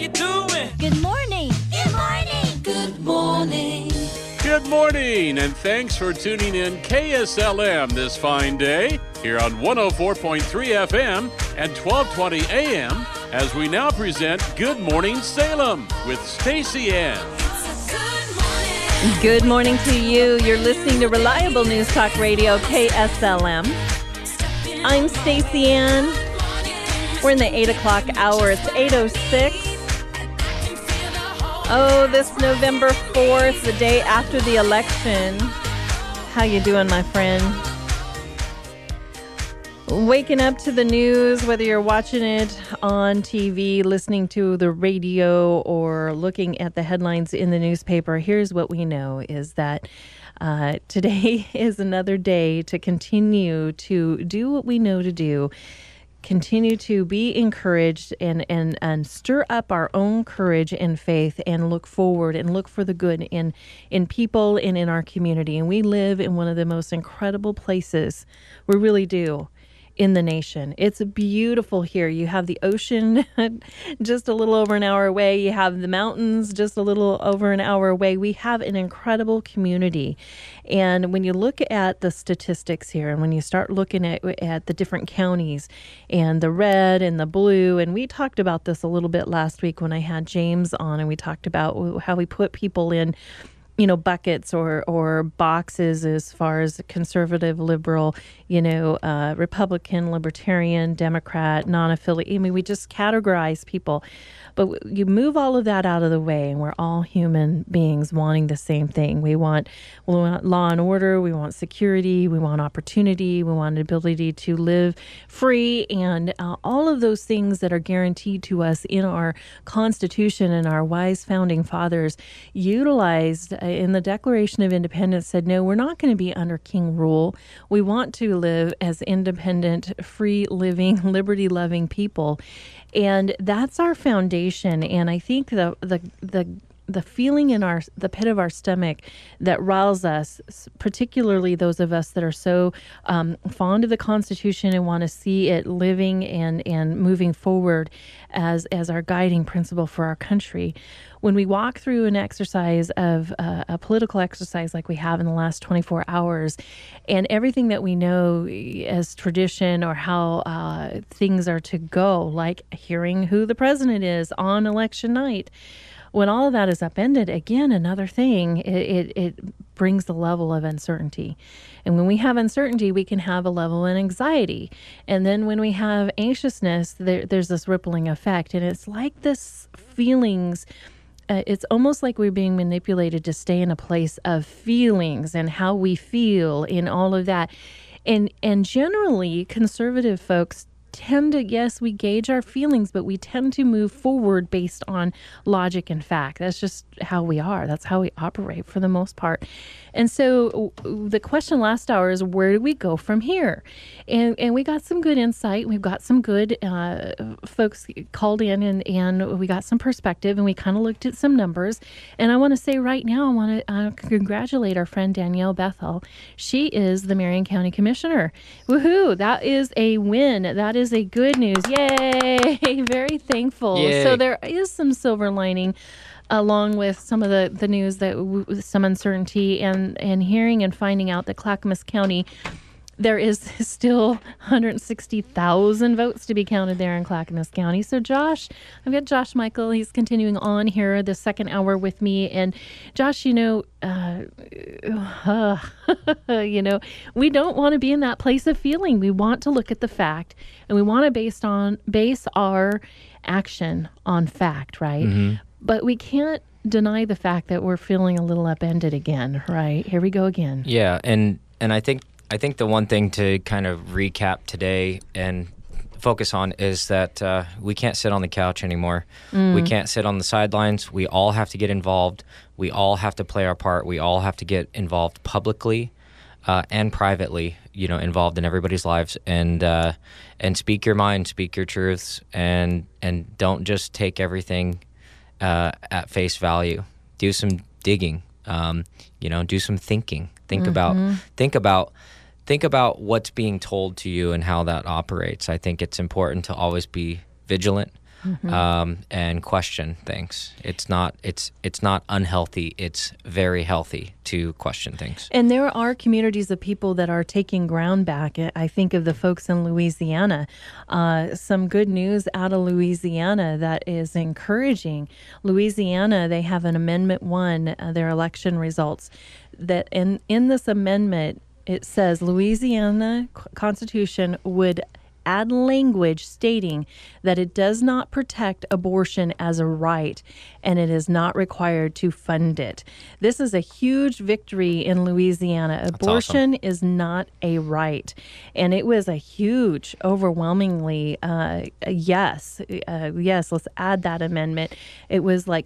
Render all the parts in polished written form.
you doing? Good morning. Good morning. Good morning. Good morning, and thanks for tuning in KSLM this fine day here on 104.3 FM and 1220 AM as we now present Good Morning Salem with Stacey Ann. Good morning to you. You're listening to Reliable News Talk Radio, KSLM. I'm Stacey Ann. We're in the 8 o'clock hour. It's 8:06. Oh, this November 4th, the day after the election. How you doing, my friend? Waking up to the news, whether you're watching it on TV, listening to the radio, or looking at the headlines in the newspaper, here's what we know is that today is another day to continue to do what we know to do. Continue to be encouraged and stir up our own courage and faith and look forward and look for the good in people and in our community. And we live in one of the most incredible places. We really do. In the nation. It's beautiful here. You have the ocean just a little over an hour away. You have the mountains just a little over an hour away. We have an incredible community. And when you look at the statistics here, and when you start looking at the different counties and the red and the blue, and we talked about this a little bit last week when I had James on, and we talked about how we put people in buckets or boxes as far as conservative, liberal, Republican, Libertarian, Democrat, non-affiliate. I mean, we just categorize people. But you move all of that out of the way, and we're all human beings wanting the same thing. We want law and order. We want security. We want opportunity. We want the ability to live free, and all of those things that are guaranteed to us in our Constitution and our wise founding fathers utilized in the Declaration of Independence said, no, we're not going to be under king rule. We want to live as independent, free living, liberty-loving people. And that's our foundation. And I think the feeling in the pit of our stomach that riles us, particularly those of us that are so fond of the Constitution and want to see it living and moving forward as our guiding principle for our country. When we walk through an exercise of a political exercise like we have in the last 24 hours, and everything that we know as tradition or how things are to go, like hearing who the president is on election night, when all of that is upended, again, another thing, it brings the level of uncertainty. And when we have uncertainty, we can have a level of anxiety. And then when we have anxiousness, there's this rippling effect. And it's like this feelings, it's almost like we're being manipulated to stay in a place of feelings and how we feel in all of that. And generally, conservative folks tend to, yes, we gauge our feelings, but we tend to move forward based on logic and fact. That's just how we are. That's how we operate for the most part. And so the question last hour is, where do we go from here? And we got some good insight. We've got some good folks called in, and we got some perspective, and we kind of looked at some numbers. And I want to say right now, I want to congratulate our friend Danielle Bethel. She is the Marion County Commissioner. Woohoo! That is a win. That is a good news. Yay! Very thankful. Yay. So there is some silver lining along with some of the news that some uncertainty and hearing and finding out that Clackamas County, there is still 160,000 votes to be counted there in Clackamas County. So Josh, I've got Josh Michael. He's continuing on here the second hour with me. And Josh, we don't want to be in that place of feeling. We want to look at the fact, and we want to base our action on fact, right? Mm-hmm. But we can't deny the fact that we're feeling a little upended again, right? Here we go again. Yeah, and I think the one thing to kind of recap today and focus on is that we can't sit on the couch anymore. We can't sit on the sidelines. We all have to get involved. We all have to play our part. We all have to get involved publicly and privately, involved in everybody's lives, and speak your mind, speak your truths, and don't just take everything at face value. Do some digging. Do some thinking. Think about what's being told to you and how that operates. I think it's important to always be vigilant. and question things. It's not unhealthy. It's very healthy to question things. And there are communities of people that are taking ground back. I think of the folks in Louisiana. Some good news out of Louisiana that is encouraging. Louisiana, they have an Amendment 1, their election results, that in this amendment, it says Louisiana Constitution would add language stating that it does not protect abortion as a right and it is not required to fund it. This is a huge victory in Louisiana. Abortion is not a right. And it was a huge, overwhelmingly, yes, let's add that amendment. It was like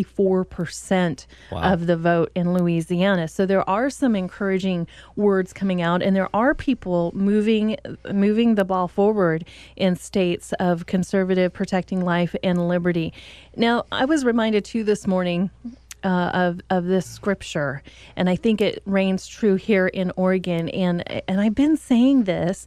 64% of the vote in Louisiana. So there are some encouraging words coming out, and there are people moving the ball forward in states of conservative, protecting life and liberty. Now, I was reminded too this morning of this scripture, and I think it reigns true here in Oregon. And I've been saying this.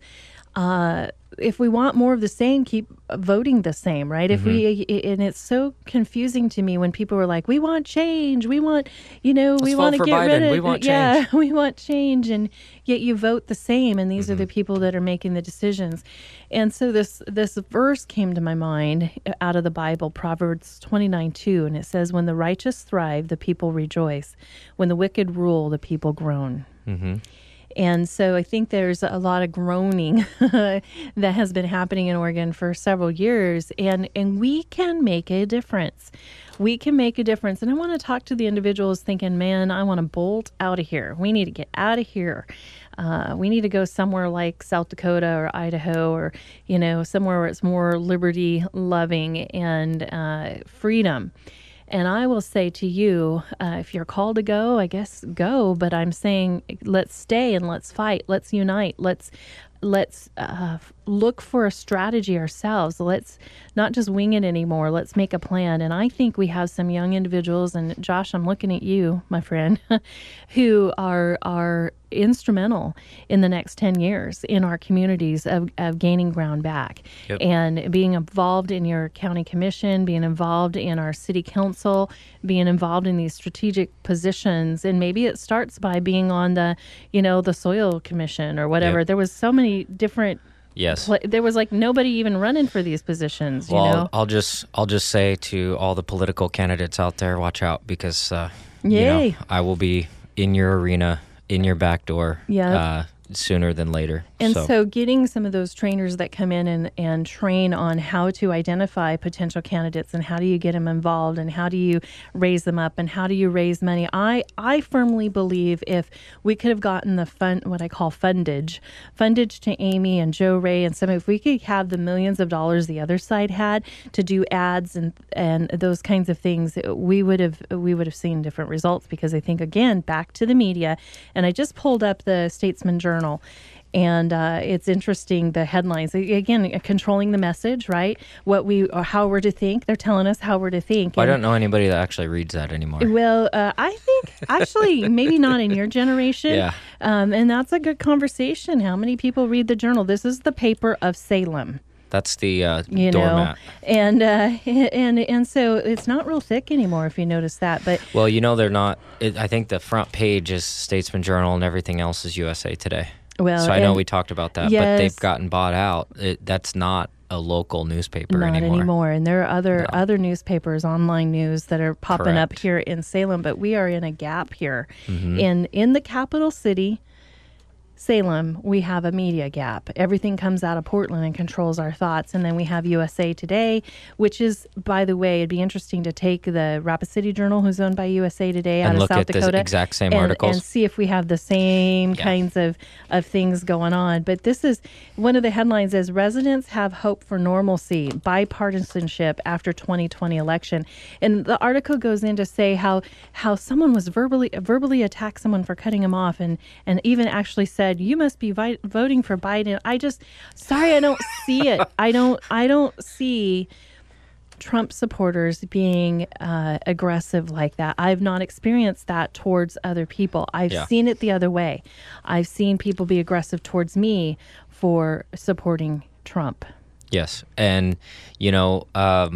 If we want more of the same, keep voting the same, right? If we, and it's so confusing to me when people are like, we want change, we want, we want to get rid of, we want change. We want change, and yet you vote the same, and these are the people that are making the decisions. And so this verse came to my mind out of the Bible, Proverbs 29:2, and it says, when the righteous thrive, the people rejoice. When the wicked rule, the people groan. And so I think there's a lot of groaning that has been happening in Oregon for several years, and we can make a difference. We can make a difference. And I want to talk to the individuals thinking, man, I want to bolt out of here. We need to get out of here. We need to go somewhere like South Dakota or Idaho, or, somewhere where it's more liberty loving and freedom. And I will say to you, if you're called to go, I guess go. But I'm saying, let's stay and let's fight. Let's unite. Let's look for a strategy ourselves. Let's not just wing it anymore. Let's make a plan. And I think we have some young individuals, and Josh, I'm looking at you, my friend, who are instrumental in the next 10 years in our communities of gaining ground back. Yep. And being involved in your county commission, being involved in our city council, being involved in these strategic positions. And maybe it starts by being on the soil commission or whatever. Yep. There was so many different. Yes. There was like nobody even running for these positions. Well, I'll just say to all the political candidates out there, watch out, because I will be in your arena, in your back door, sooner than later. And so getting some of those trainers that come in and train on how to identify potential candidates and how do you get them involved and how do you raise them up and how do you raise money. I firmly believe if we could have gotten the what I call fundage to Amy and Joe Ray and if we could have the millions of dollars the other side had to do ads and those kinds of things, we would have seen different results, because I think, again, back to the media, and I just pulled up the Statesman Journal. And it's interesting, the headlines, again, controlling the message, right? How we're to think. They're telling us how we're to think. I don't know anybody that actually reads that anymore. Well, I think actually maybe not in your generation. Yeah. And that's a good conversation. How many people read the Journal? This is the paper of Salem. That's the doormat. And so it's not real thick anymore, if you notice that. But well, they're not. I think the front page is Statesman Journal and everything else is USA Today. Well, so I know we talked about that, yes, but they've gotten bought out. That's not a local newspaper not anymore. And there are other newspapers, online news, that are popping up here in Salem. But we are in a gap here. In the capital city, Salem, we have a media gap. Everything comes out of Portland and controls our thoughts. And then we have USA Today, which is, by the way, it'd be interesting to take the Rapid City Journal, who's owned by USA Today, out of South Dakota. And look at the exact same articles. And see if we have the same kinds of things going on. But this is one of the headlines is residents have hope for normalcy, bipartisanship after 2020 election. And the article goes in to say how someone was verbally attacked someone for cutting him off and even actually said, you must be voting for Biden. I don't see it. I don't see Trump supporters being aggressive like that. I've not experienced that towards other people. I've seen it the other way. I've seen people be aggressive towards me for supporting Trump. Yes. And, you know,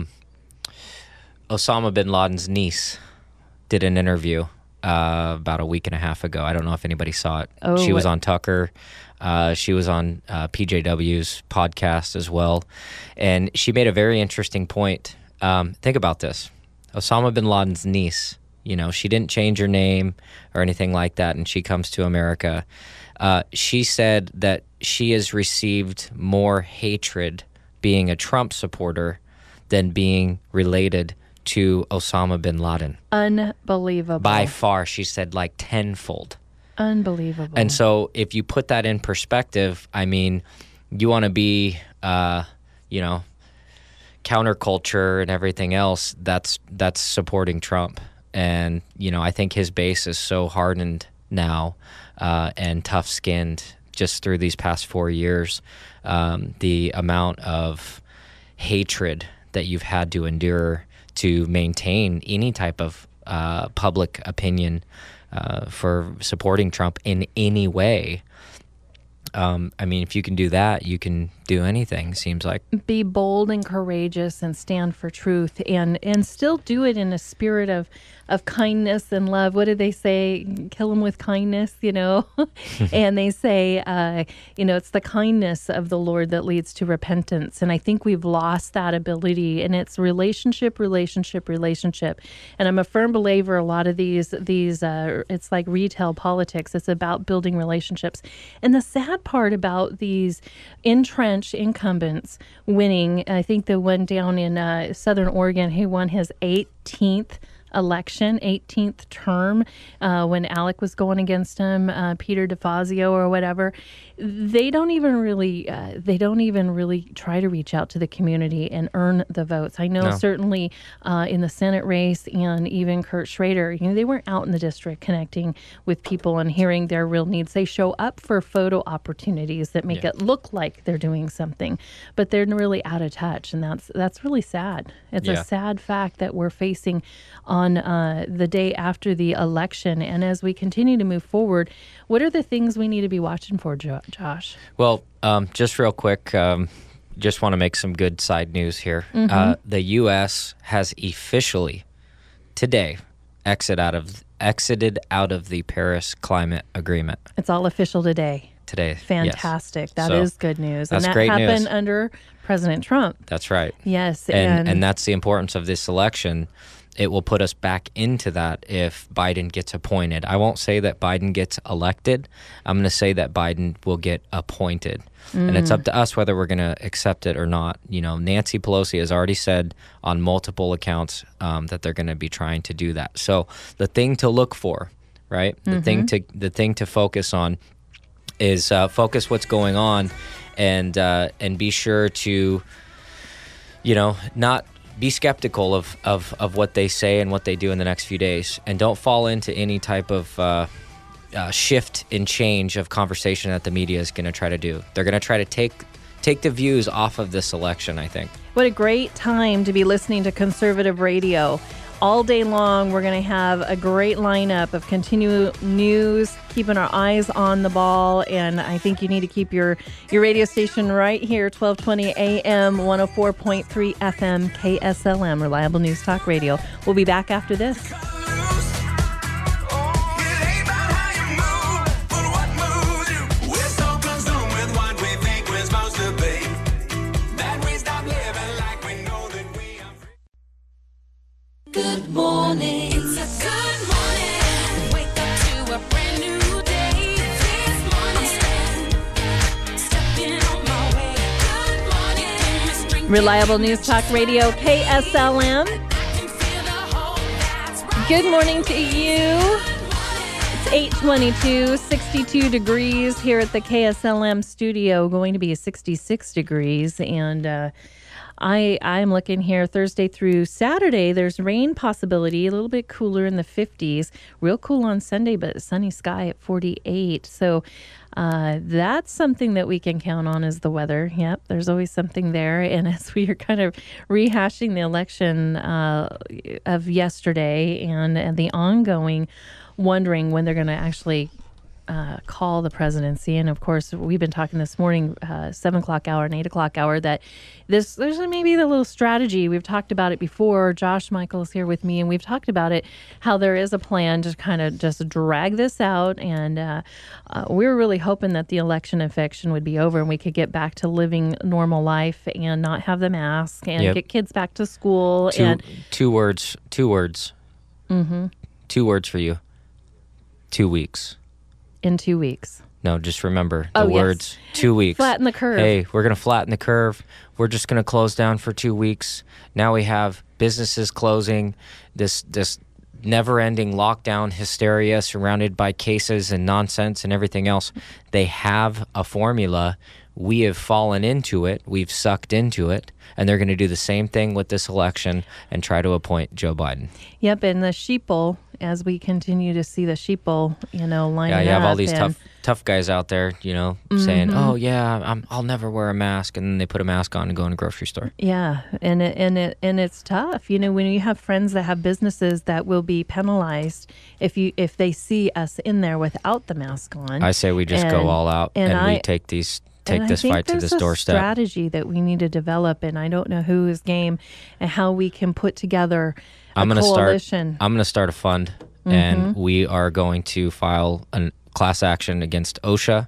Osama bin Laden's niece did an interview about a week and a half ago. I don't know if anybody saw it. Oh, she was on Tucker. She was on PJW's podcast as well. And she made a very interesting point. Think about this. Osama bin Laden's niece, you know, she didn't change her name or anything like that, and she comes to America. She said that she has received more hatred being a Trump supporter than being related to Osama bin Laden. Unbelievable. By far, she said, like tenfold. Unbelievable. And so if you put that in perspective, I mean, you want to be, you know, counterculture and everything else, that's supporting Trump. And, you know, I think his base is so hardened now and tough-skinned just through these past 4 years. The amount of hatred that you've had to endure to maintain any type of public opinion for supporting Trump in any way. I mean, if you can do that, you can do anything, seems like. Be bold and courageous and stand for truth and still do it in a spirit of kindness and love. What do they say? Kill them with kindness, you know? And they say, you know, it's the kindness of the Lord that leads to repentance. And I think we've lost that ability, and it's relationship. And I'm a firm believer a lot of these it's like retail politics. It's about building relationships. And the sad part about these entrenched incumbents winning, I think the one down in Southern Oregon, he won his 18th term when Alec was going against him, Peter DeFazio or whatever. They don't even really try to reach out to the community and earn the votes. I know certainly in the Senate race and even Kurt Schrader, you know, they weren't out in the district connecting with people and hearing their real needs. They show up for photo opportunities that make it look like they're doing something, but they're really out of touch, and that's really sad. It's a sad fact that we're facing on the day after the election. And as we continue to move forward, what are the things we need to be watching for, Josh? Well, just real quick, just want to make some good side news here. The U.S. has officially today exited out of the Paris Climate Agreement. It's all official today. Fantastic. Yes. That is good news. That's and that great happened news. Under President Trump. That's right. Yes. And that's the importance of this election. It will put us back into that if Biden gets appointed. I won't say that Biden gets elected. I'm going to say that Biden will get appointed. And it's up to us whether we're going to accept it or not. You know, Nancy Pelosi has already said on multiple accounts that they're going to be trying to do that. So the thing to look for, right? The thing to focus on is focus what's going on and be sure to, you know, not be skeptical of what they say and what they do in the next few days, and don't fall into any type of shift and change of conversation that the media is going to try to do. They're going to try to take the views off of this election, I think. What a great time to be listening to conservative radio. All day long, we're going to have a great lineup of continual news, keeping our eyes on the ball. And I think you need to keep your radio station right here, 1220 AM, 104.3 FM, KSLM, Reliable News Talk Radio. We'll be back after this. Good morning. It's a good morning. Wake up to a brand new day. This morning, stepping on my way. Good morning. Reliable News Talk Radio, KSLM. Good morning to you. It's 8:22, 62 degrees here at the KSLM studio, going to be 66 degrees. And I'm looking here Thursday through Saturday. There's rain possibility, a little bit cooler in the 50s. Real cool on Sunday, but sunny sky at 48. So that's something that we can count on is the weather. Yep, there's always something there. And as we are kind of rehashing the election of yesterday and the ongoing wondering when they're going to actually call the presidency. And of course, we've been talking this morning, 7 o'clock hour and 8 o'clock hour, that there's maybe the little strategy. We've talked about it before. Josh Michael is here with me, and we've talked about it, how there is a plan to kind of just drag this out. And we were really hoping that the election infection would be over and we could get back to living normal life and not have the mask and Yep. get kids back to school. And Two words. Mm-hmm. 2 words for you. 2 weeks. in 2 weeks. No, just remember the Oh, yes. words. 2 weeks. Flatten the curve. Hey, we're going to flatten the curve. We're just going to close down for 2 weeks. Now we have businesses closing, this never-ending lockdown hysteria surrounded by cases and nonsense and everything else. They have a formula. We have fallen into it. We've sucked into it. And they're going to do the same thing with this election and try to appoint Joe Biden. Yep, and the sheeple, as we continue to see the sheeple, lining Yeah, you have up all these and- tough guys out there, saying, "Oh yeah, I'll never wear a mask," and then they put a mask on and go in a grocery store. Yeah, and it's tough. When you have friends that have businesses that will be penalized if they see us in there without the mask on. I say we just go And- all out and and we I- take this And I think fight to this there's a doorstep. strategy that we need to develop, and I don't know who is game and how we can put together a I'm gonna coalition. I'm going to start a fund, and we are going to file a class action against OSHA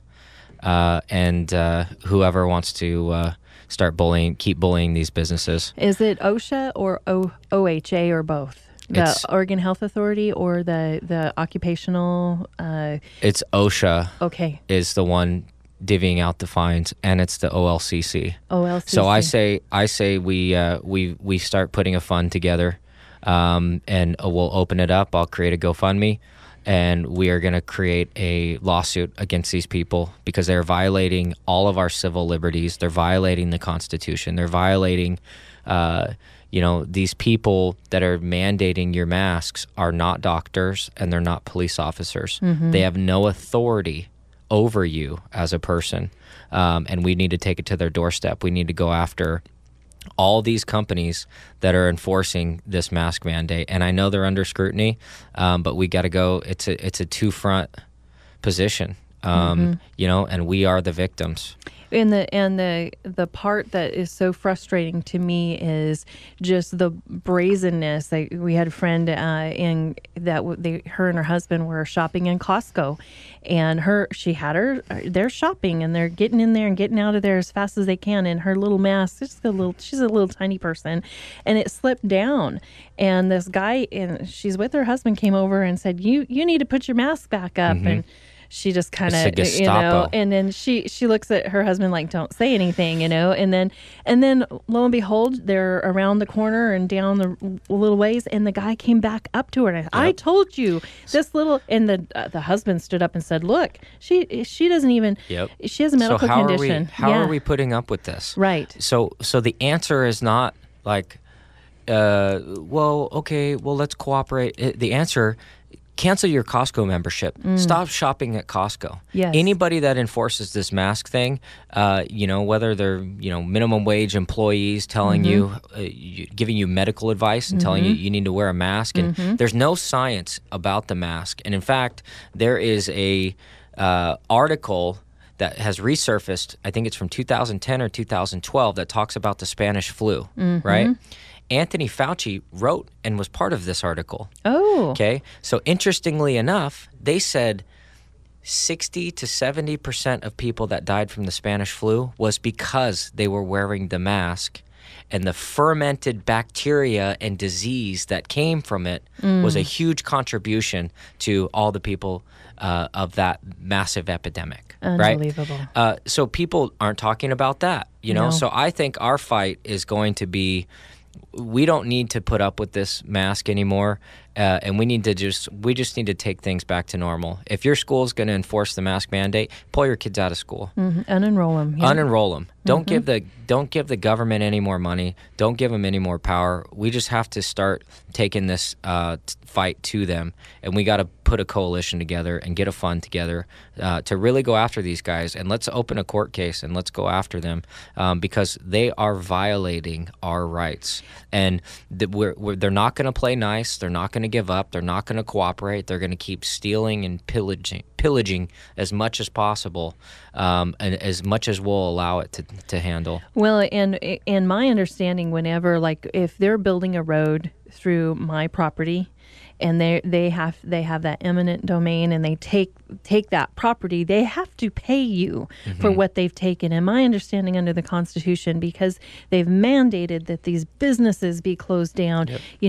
and whoever wants to keep bullying these businesses. Is it OSHA or OHA or both? The It's- Oregon Health Authority or the occupational? It's OSHA Okay, is the one divvying out the fines, and it's the OLCC. OLCC. So I say we start putting a fund together, and we'll open it up. I'll create a GoFundMe, and we are going to create a lawsuit against these people because they're violating all of our civil liberties. They're violating the Constitution. They're violating, these people that are mandating your masks are not doctors and they're not police officers. They have no authority over you as a person, and we need to take it to their doorstep. We need to go after all these companies that are enforcing this mask mandate, and I know they're under scrutiny, but we got to go. It's a two-front position, and we are the victims. And the part that is so frustrating to me is just the brazenness. We had a friend her and her husband were shopping in Costco, and they're shopping and they're getting in there and getting out of there as fast as they can. And her little mask, she's a little tiny person, and it slipped down. And this guy, and she's with her husband, came over and said, "You need to put your mask back up." And she just kind It's the of, Gestapo. and then she looks at her husband like, "Don't say anything," and then lo and behold, they're around the corner and down the little ways, and the guy came back up to her and I told you this little, and the husband stood up and said, "Look, she doesn't even, she has a medical so how condition." How are we putting up with this? Right. So the answer is not like, let's cooperate. The answer. Cancel your Costco membership. Stop shopping at Costco. Yes. Anybody that enforces this mask thing, whether they're minimum wage employees telling you, giving you medical advice and telling you need to wear a mask, and there's no science about the mask. And in fact, there is a article that has resurfaced. I think it's from 2010 or 2012 that talks about the Spanish flu. Right. Anthony Fauci wrote and was part of this article. Oh. Okay. So interestingly enough, they said 60 to 70% of people that died from the Spanish flu was because they were wearing the mask, and the fermented bacteria and disease that came from it was a huge contribution to all the people of that massive epidemic. Unbelievable. Right? So people aren't talking about that, No. So I think our fight is going to be, we don't need to put up with this mask anymore, and we just need to take things back to normal. If your school is going to enforce the mask mandate, pull your kids out of school, Unenroll them. unenroll them. Don't give the government any more money. Don't give them any more power. We just have to start taking this fight to them, and we got to put a coalition together and get a fund together to really go after these guys. And let's open a court case and let's go after them because they are violating our rights. And they're not going to play nice. They're not going going to give up. They're not going to cooperate. They're going to keep stealing and pillaging as much as possible, and as much as we'll allow it to handle. Well, and my understanding, whenever, like, if they're building a road through my property, and they have that eminent domain, and they take that property, they have to pay you for what they've taken. And my understanding under the Constitution, because they've mandated that these businesses be closed down,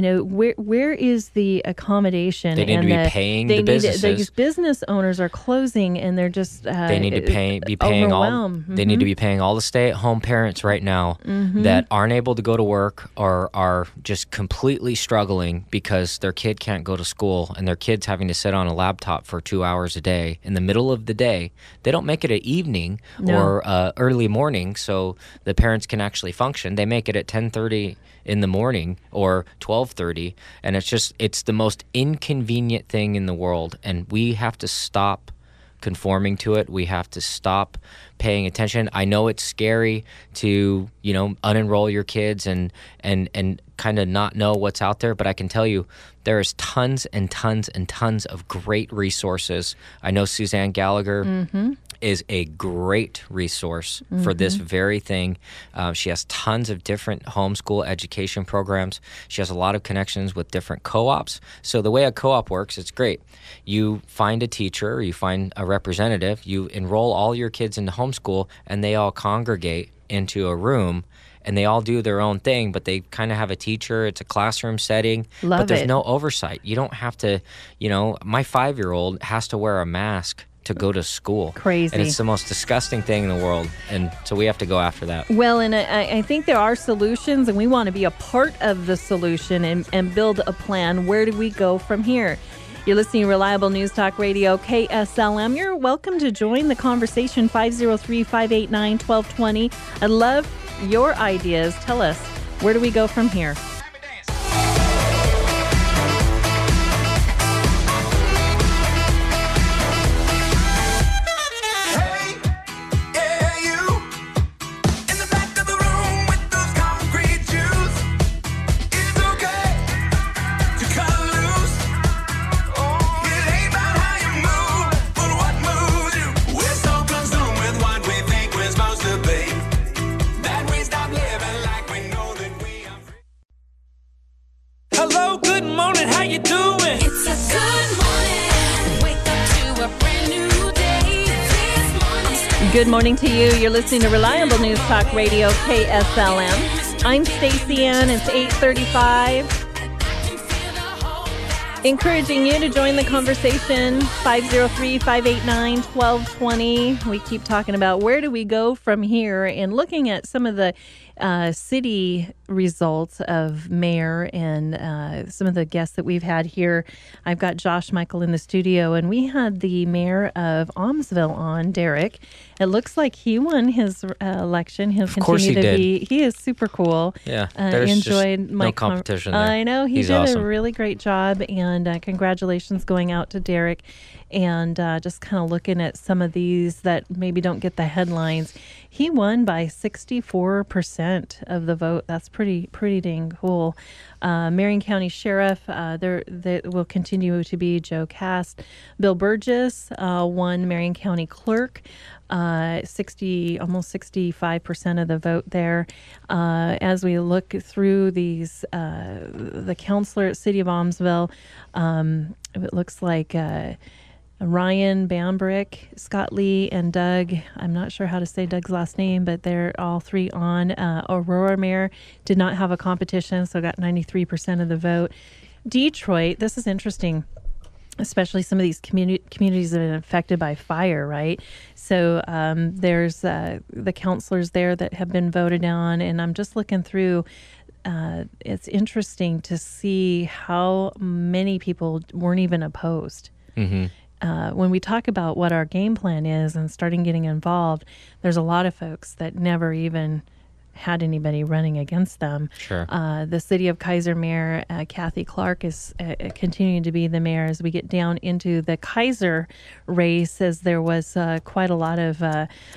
where is the accommodation? They need to be paying the businesses. These business owners are closing, and they're just they need to be paying all. They need to be paying all the stay-at-home parents right now that aren't able to go to work or are just completely struggling because their kid can't go to school, and their kid's having to sit on a laptop for 2 hours a day in the middle of the day. They don't make it at evening or early morning so the parents can actually function. They make it at 10:30 in the morning or 12:30, and it's the most inconvenient thing in the world, and we have to stop conforming to it. We have to stop paying attention. I know it's scary to, unenroll your kids and kind of not know what's out there, but I can tell you there's tons and tons and tons of great resources. I know Suzanne Gallagher is a great resource for this very thing. She has tons of different homeschool education programs. She has a lot of connections with different co-ops. So the way a co-op works, it's great. You find a teacher, or you find a representative, you enroll all your kids into homeschool, and they all congregate into a room, and they all do their own thing, but they kind of have a teacher. It's a classroom setting, but there's no oversight. You don't have to, my 5-year-old has to wear a mask to go to school. Crazy. And it's the most disgusting thing in the world. And so we have to go after that. Well, and I think there are solutions, and we want to be a part of the solution and build a plan. Where do we go from here? You're listening to Reliable News Talk Radio, KSLM. You're welcome to join the conversation, 503-589-1220. I love your ideas. Tell us, where do we go from here? Hello, good morning, how you doing? It's a good morning. Wake up to a brand new day. This morning. Good morning to you. You're listening to Reliable News Talk Radio, KSLM. I'm Stacey Ann. It's 8:35. Encouraging you to join the conversation, 503-589-1220. We keep talking about where do we go from here, and looking at some of the city results of mayor and some of the guests that we've had here. I've got Josh Michael in the studio, and we had the mayor of Almsville on, Derek. It looks like he won his election. He'll continue to be. He is super cool. Yeah, there's enjoyed just my no competition there. I know he's did awesome. a really great job, and congratulations going out to Derek. And just kind of looking at some of these that maybe don't get the headlines. He won by 64% of the vote. That's pretty dang cool. Marion County Sheriff, there will continue to be Joe Cast. Bill Burgess won Marion County Clerk. Almost 65% of the vote there. As we look through these, the counselor at City of Almsville, it looks like Ryan Bambrick, Scott Lee, and Doug. I'm not sure how to say Doug's last name, but they're all three on. Aurora Mayor did not have a competition, so got 93% of the vote. Detroit, this is interesting, especially some of these communities that have been affected by fire, right? So there's the counselors there that have been voted on, and I'm just looking through. It's interesting to see how many people weren't even opposed. Mm-hmm. When we talk about what our game plan is and starting getting involved, there's a lot of folks that never even had anybody running against them. Sure. The City of Kaiser Mayor, Kathy Clark, is continuing to be the mayor as we get down into the Kaiser race, as there was quite a lot of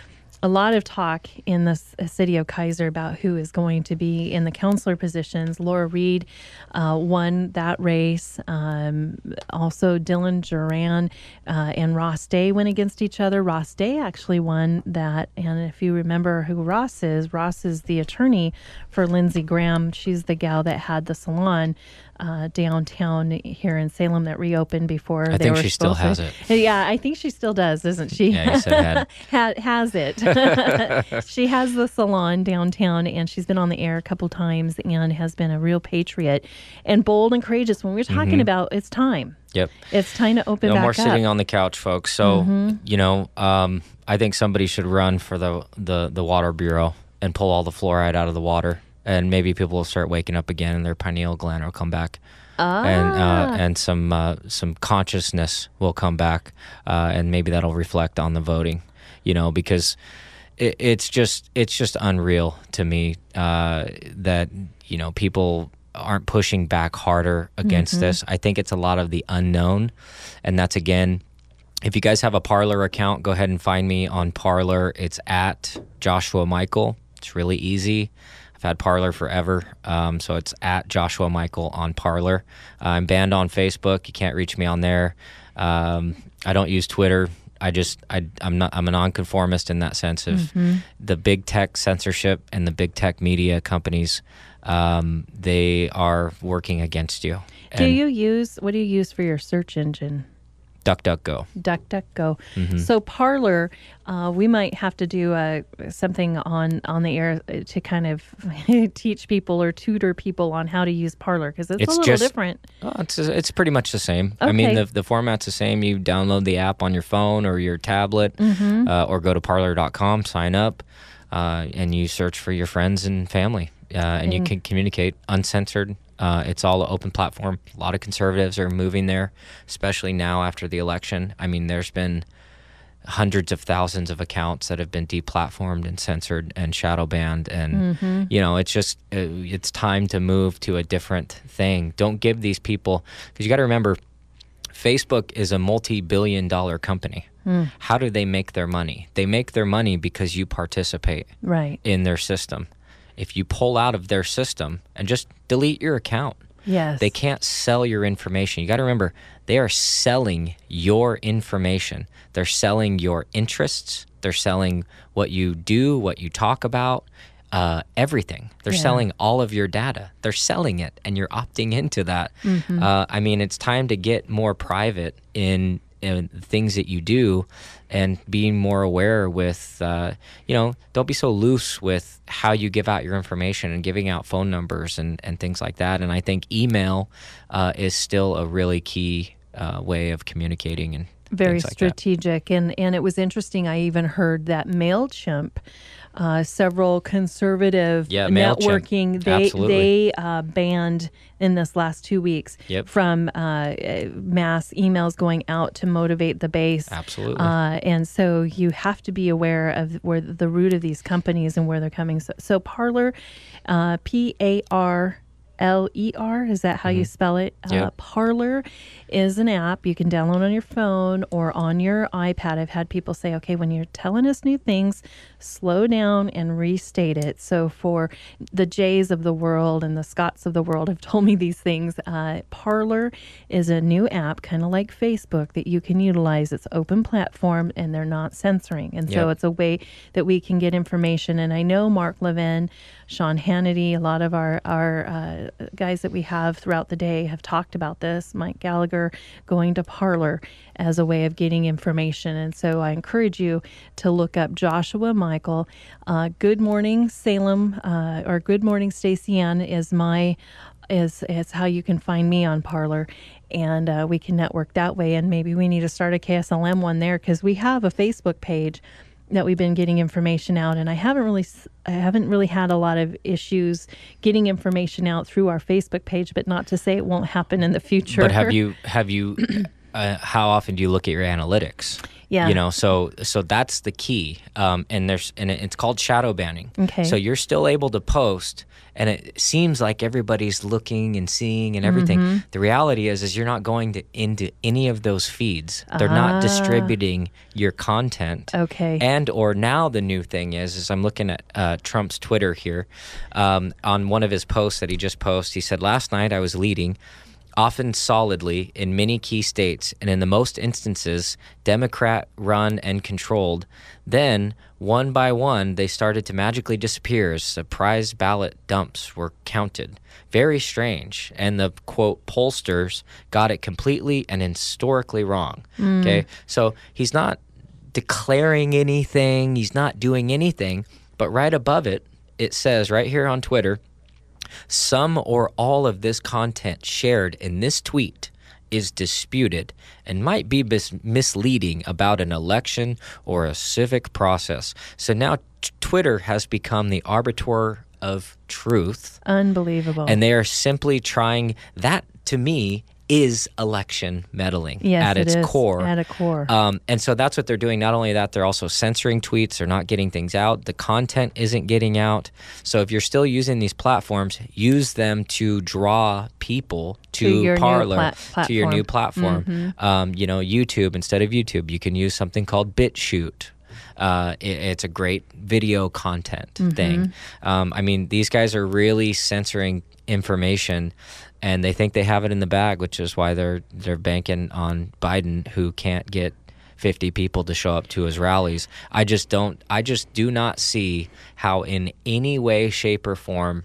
a lot of talk in the city of Kaiser about who is going to be in the counselor positions. Laura Reed won that race. Also, Dylan Duran and Ross Day went against each other. Ross Day actually won that. And if you remember who Ross is the attorney for Lindsey Graham. She's the gal that had the salon downtown here in Salem that reopened before I they think were she still supposed has to. it. Yeah, I think she still does, doesn't she? Yeah, you said had. Has it. She has the salon downtown, and she's been on the air a couple times and has been a real patriot and bold and courageous. When we're talking about it's time. Yep. It's time to open No back more up. sitting on the couch, folks. So, I think somebody should run for the Water Bureau and pull all the fluoride out of the water. And maybe people will start waking up again and their pineal gland will come back. And some consciousness will come back. And maybe that'll reflect on the voting, because it's just unreal to me that, people aren't pushing back harder against this. I think it's a lot of the unknown. And that's, again, if you guys have a Parler account, go ahead and find me on Parler. It's at Joshua Michael. It's really easy. I've had Parler forever, so it's at Joshua Michael on Parler. I'm banned on Facebook. You can't reach me on there. I don't use Twitter. I'm a nonconformist in that sense of the big tech censorship and the big tech media companies. They are working against you. What do you use for your search engine? DuckDuckGo. DuckDuckGo. So Parler, we might have to do something on the air to kind of teach people or tutor people on how to use Parler, because it's a little different. Oh, it's pretty much the same. I mean, the format's the same. You download the app on your phone or your tablet, or go to parler.com, sign up, and you search for your friends and family, and you can communicate uncensored. It's all an open platform. A lot of conservatives are moving there, especially now after the election. I mean, there's been hundreds of thousands of accounts that have been deplatformed and censored and shadow banned. And, it's just, it's time to move to a different thing. Don't give these people, because you got to remember, Facebook is a multi-billion-dollar company. How do they make their money? They make their money because you participate in their system. If you pull out of their system and just delete your account, they can't sell your information. You got to remember, they are selling your information. They're selling your interests. They're selling what you do, what you talk about, everything. They're selling all of your data. They're selling it, and you're opting into that. I mean, it's time to get more private in things that you do, and being more aware with, don't be so loose with how you give out your information and giving out phone numbers and things like that. And I think email is still a really key way of communicating and very things like strategic. And it was interesting. I even heard that MailChimp, several conservative networking, they banned in this last 2 weeks from mass emails going out to motivate the base. Absolutely. And so you have to be aware of where the root of these companies and where they're coming. So Parler, Parler, is that how you spell it? Parler is an app you can download on your phone or on your iPad. I've had people say, okay, when you're telling us new things, slow down and restate it. So for the Jays of the world and the Scotts of the world have told me these things. Parler is a new app, kind of like Facebook, that you can utilize. It's open platform and they're not censoring. And so it's a way that we can get information. And I know Mark Levin, Sean Hannity, a lot of our guys that we have throughout the day have talked about this. Mike Gallagher going to Parler as a way of getting information. And so I encourage you to look up Joshua Michael. Good Morning Salem, or Good Morning Stacey Ann is how you can find me on Parler. And we can network that way. And maybe we need to start a KSLM one there, because we have a Facebook page that we've been getting information out, and I haven't really had a lot of issues getting information out through our Facebook page, but not to say it won't happen in the future. But have you how often do you look at your analytics? Yeah. So that's the key. And it's called shadow banning. Okay. So you're still able to post, and it seems like everybody's looking and seeing and everything. Mm-hmm. The reality is you're not going into any of those feeds. They're not distributing your content. Okay. And or now the new thing is I'm looking at Trump's Twitter here. On one of his posts that he just posted, he said, "Last night I was leading, often solidly, in many key states, and in the most instances, Democrat run and controlled. Then, one by one, they started to magically disappear as surprise ballot dumps were counted. Very strange. And the, quote, pollsters got it completely and historically wrong." Okay? So he's not declaring anything. He's not doing anything. But right above it, it says right here on Twitter, "Some or all of this content shared in this tweet is disputed and might be misleading about an election or a civic process." So now Twitter has become the arbiter of truth. Unbelievable. And they are simply trying, that to me is election meddling at it its is, core. at a core. And so that's what they're doing. Not only that, they're also censoring tweets. They're not getting things out. The content isn't getting out. So if you're still using these platforms, use them to draw people to your new Parler, to your new platform. platform. YouTube, instead of YouTube, you can use something called BitChute. It's a great video content thing. These guys are really censoring information, and they think they have it in the bag, which is why they're banking on Biden, who can't get 50 people to show up to his rallies. I just do not see how in any way, shape, or form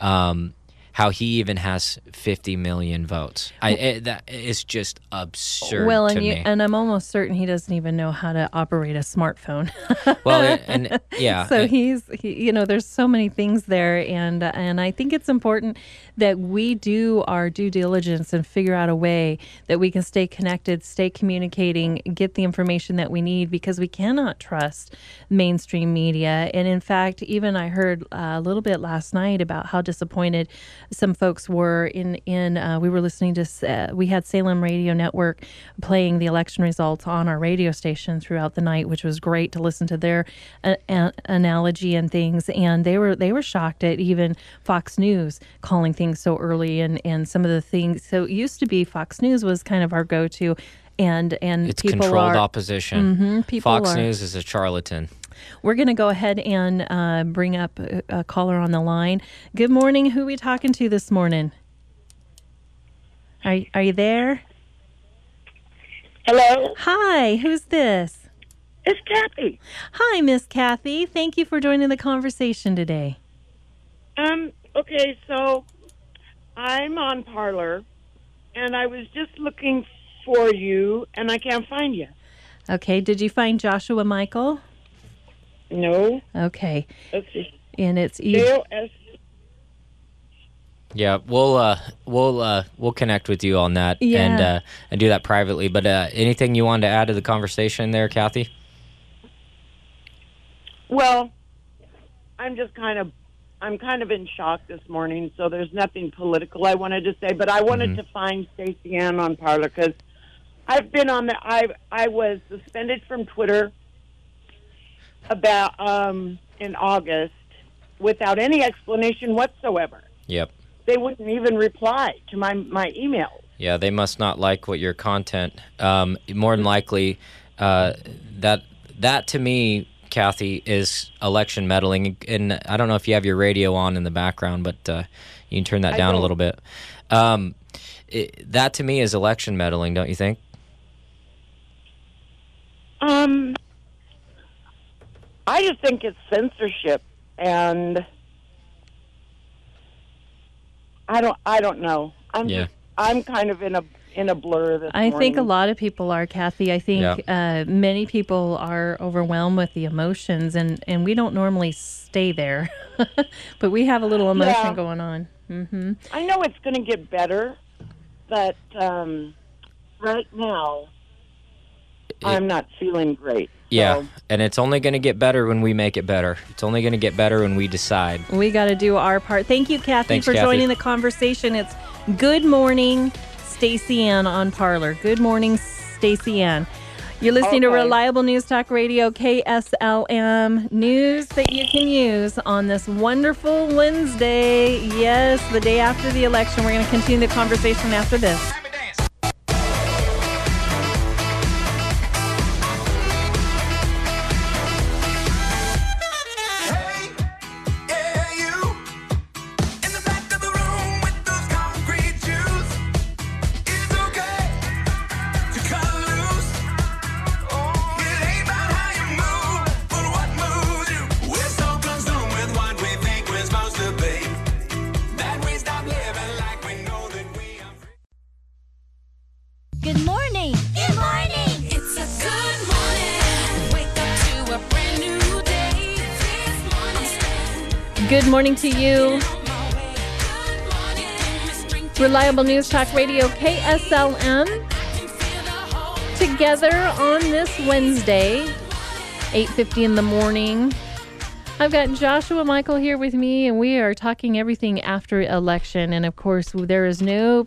how he even has 50 million votes. That is just absurd to me. And I'm almost certain he doesn't even know how to operate a smartphone. So there's so many things there, and I think it's important that we do our due diligence and figure out a way that we can stay connected, stay communicating, get the information that we need, because we cannot trust mainstream media. And in fact, even I heard a little bit last night about how disappointed some folks were we were listening to, we had Salem Radio Network playing the election results on our radio station throughout the night, which was great to listen to their analogy and things. And they were shocked at even Fox News calling things so early and some of the things. So it used to be Fox News was kind of our go-to. And it's people controlled opposition. Fox News is a charlatan. We're going to go ahead and bring up a caller on the line. Good morning. Who are we talking to this morning? Are you there? Hello, Hi, who's this? it's Kathy. Hi, Miss Kathy. Thank you for joining the conversation today. Okay, so I'm on Parlor, and I was just looking for you, and I can't find you. Okay, did you find Joshua Michael? No, Okay, let's see. and it's JOS. Yeah, we'll connect with you on that Yeah. and do that privately. But anything you wanted to add to the conversation there, Kathy? Well, I'm kind of in shock this morning, so there's nothing political I wanted to say, but I wanted to find Stacey Ann on Parlor because I've been on I was suspended from Twitter about in August without any explanation whatsoever. Yep. They wouldn't even reply to my emails. Yeah, they must not like what your content. More than likely, that to me, Kathy, is election meddling. And I don't know if you have your radio on in the background, but you can turn that down a little bit. That to me is election meddling, don't you think? I just think it's censorship, and I don't know. I'm kind of in a blur this morning. I think a lot of people are, Kathy. I think many people are overwhelmed with the emotions, and we don't normally stay there, but we have a little emotion going on. Mm-hmm. I know it's going to get better, but right now I'm not feeling great. Yeah, So, and it's only going to get better when we make it better. It's only going to get better when we decide. We got to do our part. Thank you, Kathy, Thanks, for Kathy. joining the conversation. It's Good Morning Stacey Ann on Parlor. Good morning, Stacey Ann. You're listening to Okay. Reliable News Talk Radio, KSLM, news that you can use on this wonderful Wednesday. Yes, the day after the election. We're going to continue the conversation after this. Hey, yeah, you in the back of the room with those concrete shoes. It's okay to cut loose. It ain't about how you move, but what moves you. We're so consumed with what we think we're supposed to be that we stop living like we know that we are free. Good morning. Good morning. It's a good morning. Wake up to a brand new day. This morning. Good morning to you. On my way. Good morning. Reliable News Talk Radio, KSLM, Can feel the whole together on this Wednesday, 8:50 in the morning. I've got Joshua Michael here with me, and we are talking everything after election. And of course, there's no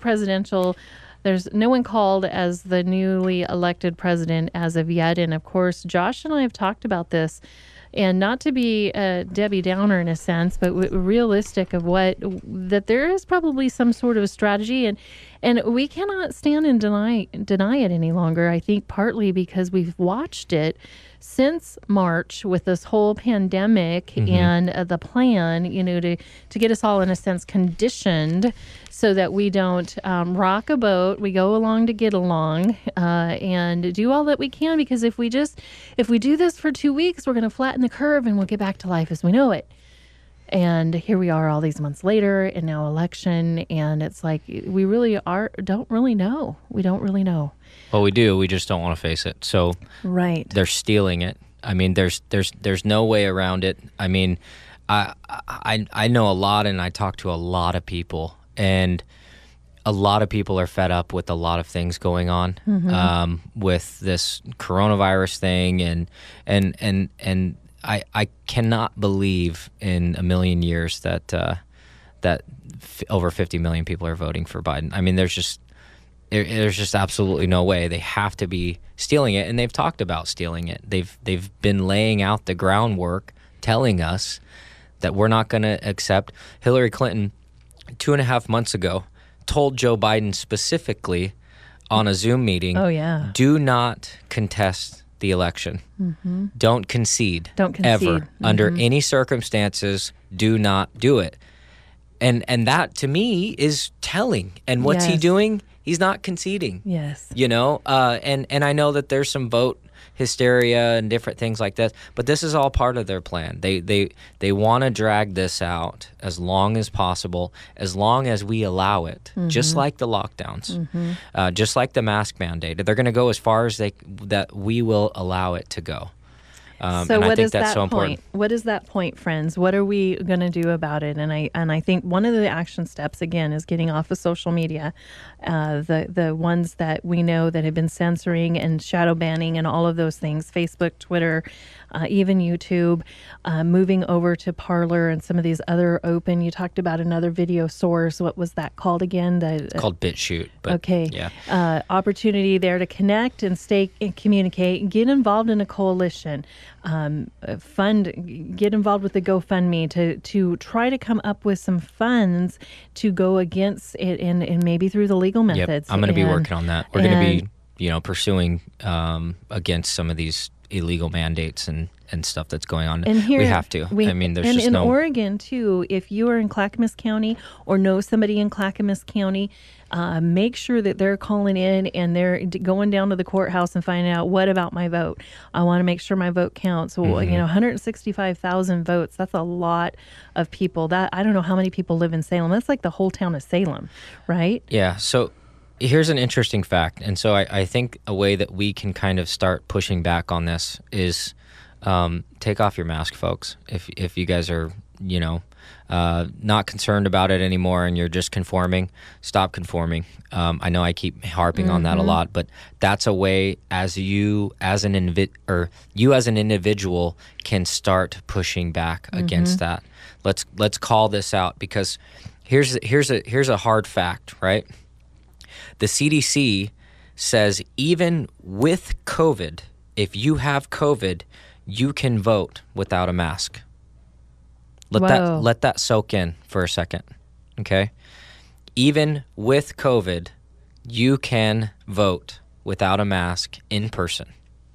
one called as the newly elected president as of yet. And of course, Josh and I have talked about this, and not to be Debbie Downer in a sense, but realistic of that there is probably some sort of strategy, and we cannot stand and deny it any longer. I think partly because we've watched it since March with this whole pandemic and the plan, to get us all in a sense conditioned so that we don't rock a boat. We go along to get along and do all that we can, because if we do this for 2 weeks, we're going to flatten the curve and we'll get back to life as we know it. And here we are all these months later, and now election, and it's like we really don't really know. We don't really know. Well, we do. We just don't want to face it. So Right. they're stealing it. I mean, there's no way around it. I mean, I know a lot, and I talk to a lot of people, and a lot of people are fed up with a lot of things going on with this coronavirus thing, and I cannot believe in a million years that over 50 million people are voting for Biden. I mean, there's just absolutely no way. They have to be stealing it, and they've talked about stealing it. They've been laying out the groundwork, telling us that we're not going to accept. Hillary Clinton, 2.5 months ago, told Joe Biden specifically on a Zoom meeting, Oh, yeah. do not contest the election. Don't concede. Don't concede. Ever. Under any circumstances, do not do it. And that, to me, is telling. And what's he Yes. doing? He's not conceding. Yes. And I know that there's some vote hysteria and different things like that, but this is all part of their plan. They want to drag this out as long as possible, as long as we allow it, just like the lockdowns, just like the mask mandate. They're going to go as far as that we will allow it to go. So and what I think is that's that so point? important. What is that point, friends? What are we going to do about it? And I think one of the action steps again is getting off of social media, the ones that we know that have been censoring and shadow banning and all of those things, Facebook, Twitter, even YouTube, moving over to Parler and some of these other open. You talked about another video source. What was that called again? It's called BitChute. But Okay. Yeah. Opportunity there to connect and stay and communicate. Get involved in a coalition. Get involved with the GoFundMe to try to come up with some funds to go against it, and maybe through the legal Yep. methods. I'm going to be And- working on that. We're going to and- be, pursuing against some of these illegal mandates and stuff that's going on. And here we have to. I mean, there's just in no. Oregon too. If you are in Clackamas County or know somebody in Clackamas County, make sure that they're calling in and they're going down to the courthouse and finding out, what about my vote? I want to make sure my vote counts. Well, 165,000 votes. That's a lot of people. That I don't know how many people live in Salem. That's like the whole town of Salem, right? Yeah. So here's an interesting fact. And so I think a way that we can kind of start pushing back on this is take off your mask, folks. If you guys are, not concerned about it anymore and you're just conforming, stop conforming. I know I keep harping on that a lot, but that's a way you as an individual can start pushing back against that. Let's call this out, because here's a hard fact, right? The CDC says even with COVID, if you have COVID, you can vote without a mask. Whoa. Let that soak in for a second, okay? Even with COVID, you can vote without a mask in person.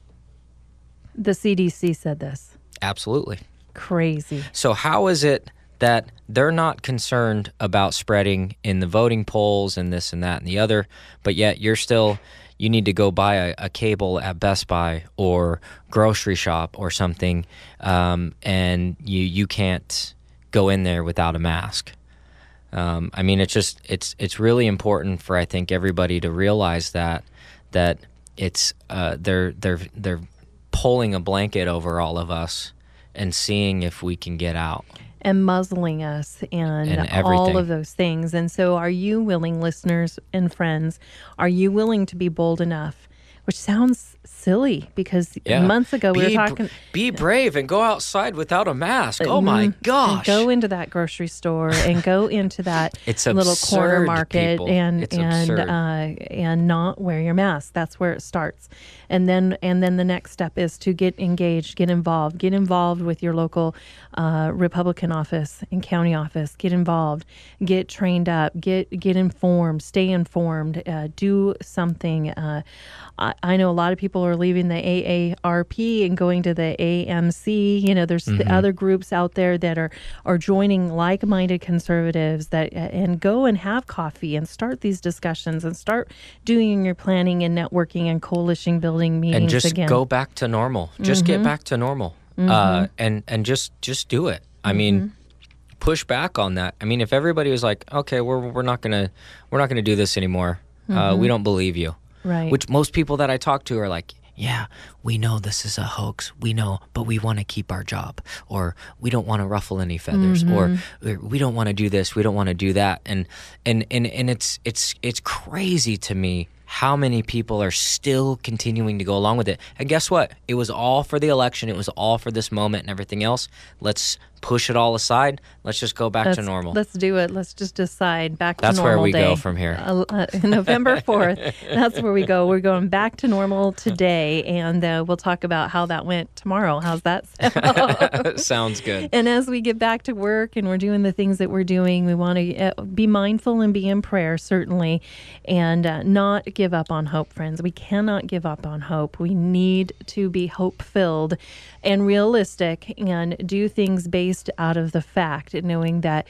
The CDC said this. Absolutely. Crazy. So how is it that they're not concerned about spreading in the voting polls and this and that and the other, but yet you need to go buy a cable at Best Buy or grocery shop or something, and you can't go in there without a mask? I mean, it's really important for, I think, everybody to realize that it's they're pulling a blanket over all of us and seeing if we can get out. And muzzling us and everything. all of those things. And so are you willing, listeners and friends, are you willing to be bold enough? Which sounds silly because months ago we were talking. Be brave and go outside without a mask. Oh my gosh! And go into that grocery store and go into that It's little corner absurd, market people. and It's absurd. And not wear your mask. That's where it starts. And then the next step is to get engaged, get involved with your local Republican office and county office. Get involved, get trained up, get informed, stay informed, do something. I know a lot of people are leaving the AARP and going to the AMC. You know, there's the other groups out there that are joining like-minded conservatives and go and have coffee and start these discussions and start doing your planning and networking and coalition building meetings And just again. go back to normal. Just get back to normal. And just do it. I mean, push back on that. I mean, if everybody was like, okay, we're not gonna do this anymore. We don't believe you. Right. Which most people that I talk to are like, yeah, we know this is a hoax. We know, but we want to keep our job, or we don't want to ruffle any feathers, or we don't want to do this, we don't want to do that. And it's crazy to me how many people are still continuing to go along with it. And guess what? It was all for the election. It was all for this moment and everything else. Let's push it all aside. Let's just go back to normal. Let's do it. Let's just decide back to That's normal where we day. go from here. November 4th. That's where we go. We're going back to normal today, and we'll talk about how that went tomorrow. How's that sound? Sounds good. And as we get back to work and we're doing the things that we're doing, we want to be mindful and be in prayer, certainly, and not give up on hope, friends. We cannot give up on hope. We need to be hope-filled and realistic and do things based out of the fact, knowing that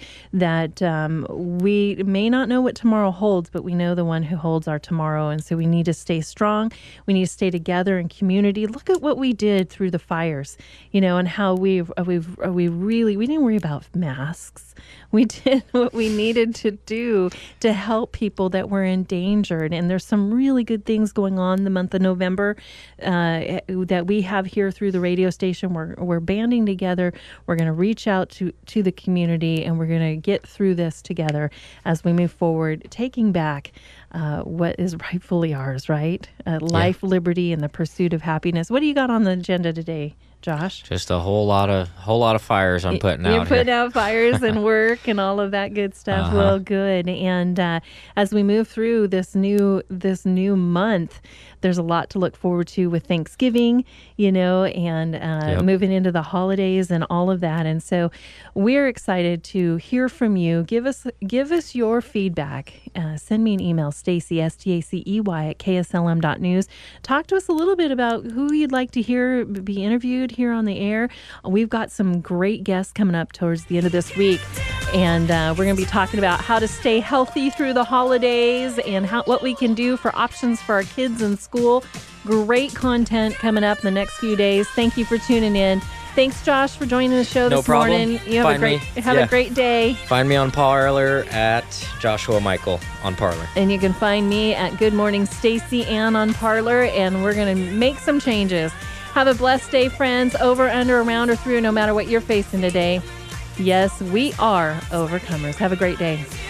we may not know what tomorrow holds, but we know the one who holds our tomorrow. And so we need to stay strong. We need to stay together in community. Look at what we did through the fires, and how we didn't worry about masks. We did what we needed to do to help people that were endangered. And there's some really good things going on the month of November that we have here through the radio station. We're banding together. We're going to reach out to the community, and we're going to get through this together as we move forward, taking back what is rightfully ours, right? Life, liberty, and the pursuit of happiness. What do you got on the agenda today, Josh? Just a whole lot of fires I'm putting out. You're putting here. out fires and work and all of that good stuff. Well, good. And as we move through this new month, there's a lot to look forward to with Thanksgiving, and moving into the holidays and all of that. And so we're excited to hear from you. Give us your feedback. Send me an email, Stacey, Stacey at KSLM.news. Talk to us a little bit about who you'd like to hear be interviewed here on the air. We've got some great guests coming up towards the end of this week, and we're going to be talking about how to stay healthy through the holidays and what we can do for options for our kids in school. Great content coming up in the next few days. Thank you for tuning in. Thanks, Josh, for joining the show this morning. You have a great day. Find me on Parler at Joshua Michael on Parler. And you can find me at Good Morning Stacey Ann on Parler, and we're going to make some changes. Have a blessed day, friends. Over, under, around, or through, no matter what you're facing today. Yes, we are overcomers. Have a great day.